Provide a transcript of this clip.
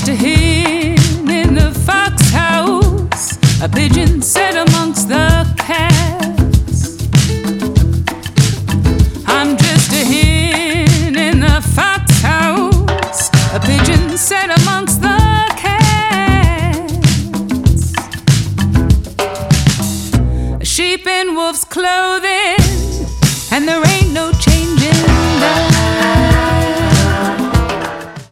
just a hen in the fox house, a pigeon set amongst the cats. I'm just a hen in the fox house, a pigeon set amongst the cats. A sheep in wolf's clothing, and the